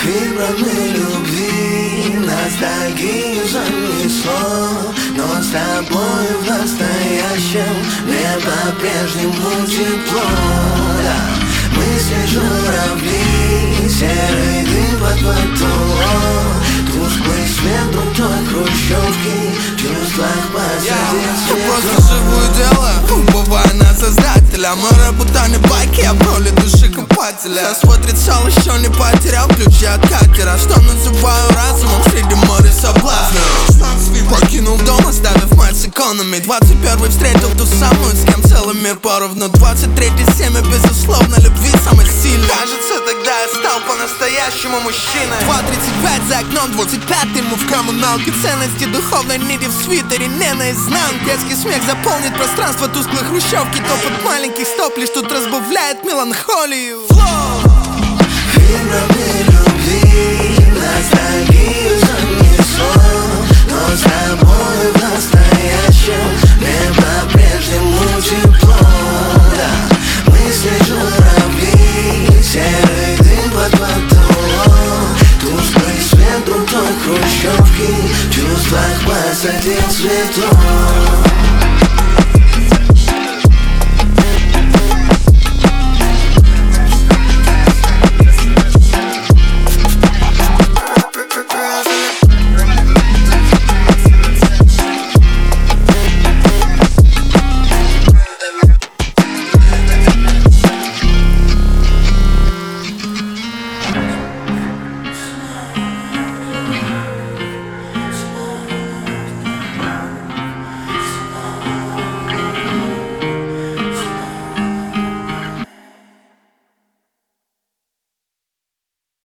Фильмами любви ностальгию занесло, но с тобой в настоящем мне по-прежнему тепло. Мысли журавли, серый дым под потолок, тусклый свет друг той хрущевки, в чувствах посадил цветок. Просто живу и делаю, бывая на создателя. Мы работали байки, я в роли души копателя. Свой трицал еще не потерял ключи от катера, что называю разумом среди моря соблазнов. Покинул дом, оставив мать с экономией. 21-й встретил ту самую, с кем целый мир поровну. 23-й семя, безусловно, любви самой сильной. Кажется, тогда я стал по-настоящему мужчиной. 2.35 за окном, 25-й мы в коммуналке. Ценности духовной нити в свитере, не наизнанку. Детский смех заполнит пространство тусклой хрущевки. Топот маленьких стоп лишь тут разбавляет меланхолию. Фильмами любви ностальгию занесло, но с тобой в настоящем мне по-прежнему тепло. Мысли журавли, серый дым под потолок, тусклый свет друг той хрущевки, в чувствах посадил цветок.